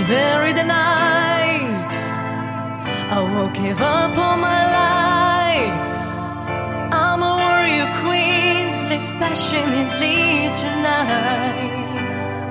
marry the night. I won't give up on my life. I'm a warrior queen, live passionately tonight.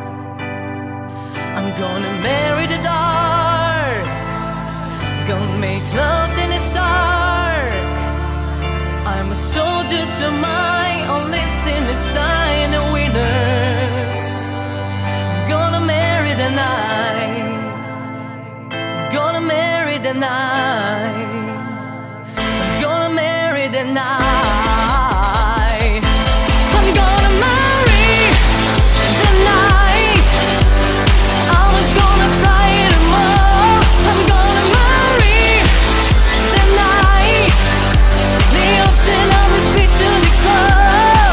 I'm gonna marry the dark, gonna make love in the dark. I'm a soldier to my own, lives in the sign a winner. I'm gonna marry the night, gonna marry the night, I'm gonna marry the night. I'm gonna marry the night. I'm gonna fly tomorrow. I'm gonna marry the night. The often I'm a speed to explore.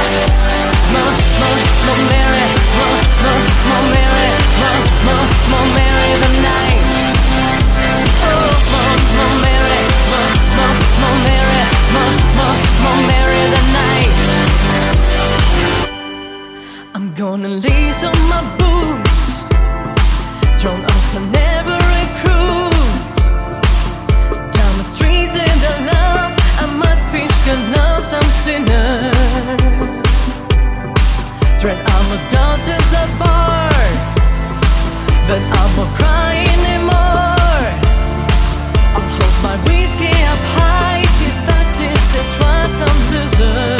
Marry, marry the night. Marry the night. I'm gonna lace on my boots, John Austin never recruits. Down the streets in the love, and my fish can know some sinner. Dread I'm a god that's a bar, but I won't cry anymore. I'll hold my whiskey up high, this back is a try some loser.